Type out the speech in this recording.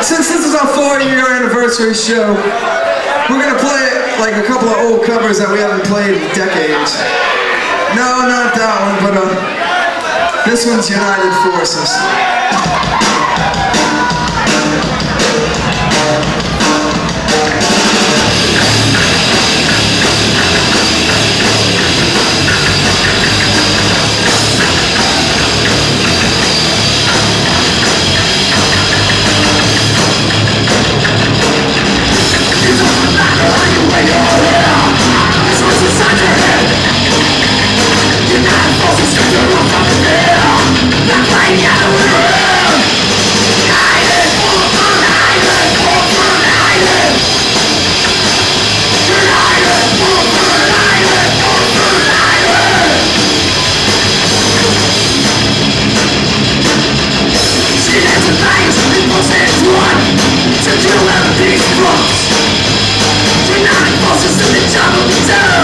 Since this is our 4-year anniversary show, we're gonna play like a couple of old covers that we haven't played in decades. No, not that one, but this one's United Forces. To kill everything's crooks. United forces in the jungle.